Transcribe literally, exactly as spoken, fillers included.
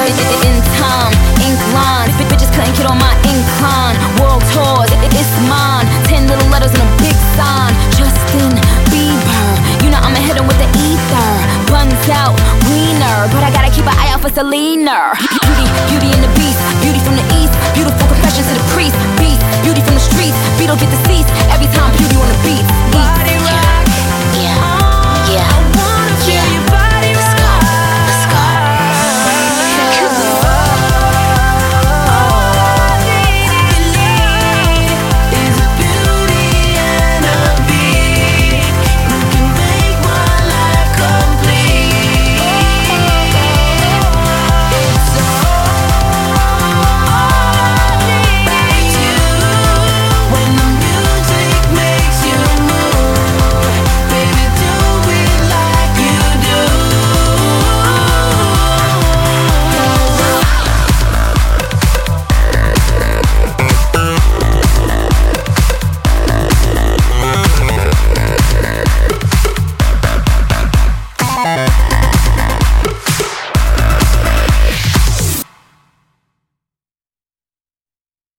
In time, ink lines, bitches couldn't get on my incline. World tours, it's mine. Ten little letters and a big sign. Justin Bieber, you know I'ma hit him with the ether. Buns out, wiener, but I gotta keep an eye out for Selena. Beauty, beauty and the beast, beauty from the east. Beautiful confessions to the priest. Beast, beauty from the streets. Beetle get deceased every time beauty on the beat. Eat.